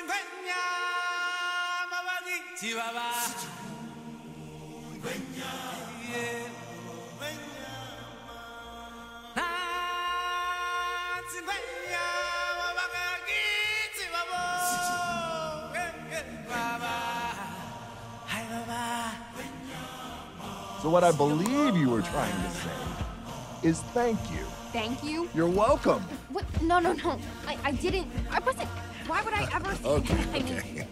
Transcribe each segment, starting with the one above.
So what I believe you were trying to say is thank you. Thank you? You're welcome. What? No. I didn't. I wasn't. Why would I ever say Okay, that? okay.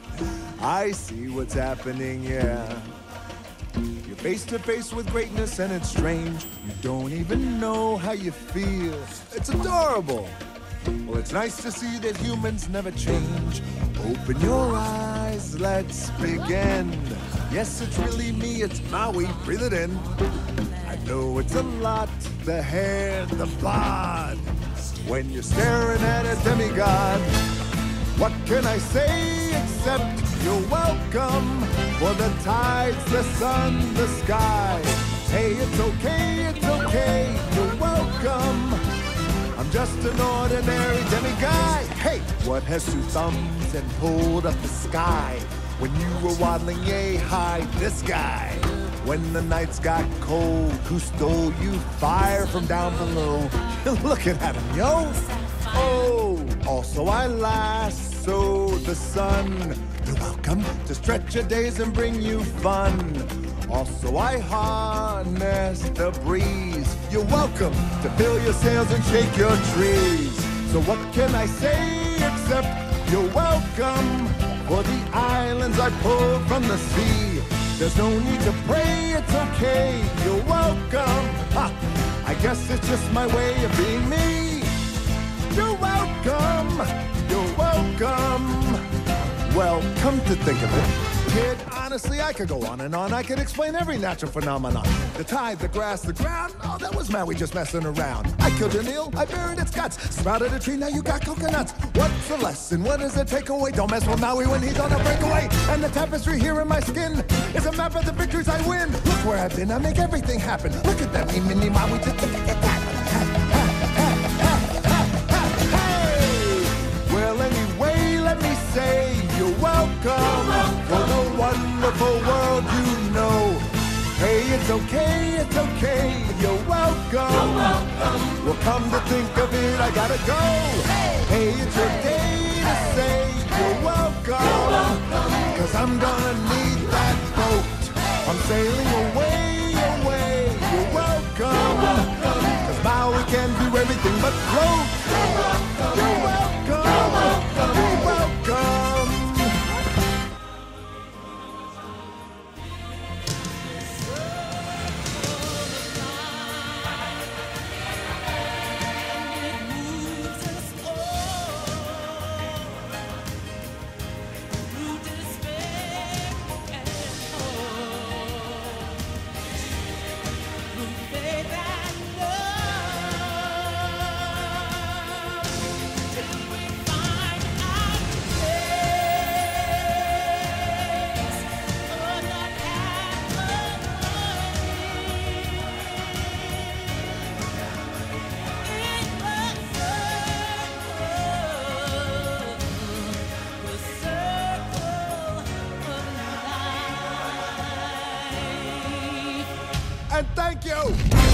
I see what's happening, yeah. You're face to face with greatness and it's strange. You don't even know how you feel. It's adorable. Well, it's nice to see that humans never change. Open your eyes, let's begin. Yes, it's really me, it's Maui, breathe it in. I know it's a lot, the hair, the bod. When you're staring at a demigod, what can I say except you're welcome? For the tides, the sun, the sky. Hey, it's okay, you're welcome. I'm just an ordinary demiguy. Hey, what has two thumbs and pulled up the sky? When you were waddling yay high, this guy. When the nights got cold, who stole you fire from down below? You're looking at him, yo. Oh, also I lasso the sun. You're welcome to stretch your days and bring you fun. Also I harness the breeze. You're welcome to fill your sails and shake your trees. So what can I say except you're welcome? For the islands I pulled from the sea. There's no need to pray, it's okay, you're welcome. Ha, I guess it's just my way of being me. You're welcome, you're welcome. Well, come to think of it, kid, honestly, I could go on and on. I could explain every natural phenomenon. The tide, the grass, the ground. Oh, that was Maui just messing around. I killed an eel, I buried its guts. Sprouted a tree, now you got coconuts. What's the lesson? What is the takeaway? Don't mess with Maui when he's on a breakaway. And the tapestry here in my skin is a map of the victories I win. Look where I've been, I make everything happen. Look at that, me, mini Maui, just look at that. Hey! Well, anyway, let me say you're welcome for the wonderful world you know. Hey, it's okay, you're welcome. Well, come to think of it, I gotta go. Hey, it's your day to say you're welcome. Cause I'm gonna need that boat. I'm sailing away, you're welcome. Cause Maui can do everything but float. You're welcome, you're welcome. And thank you!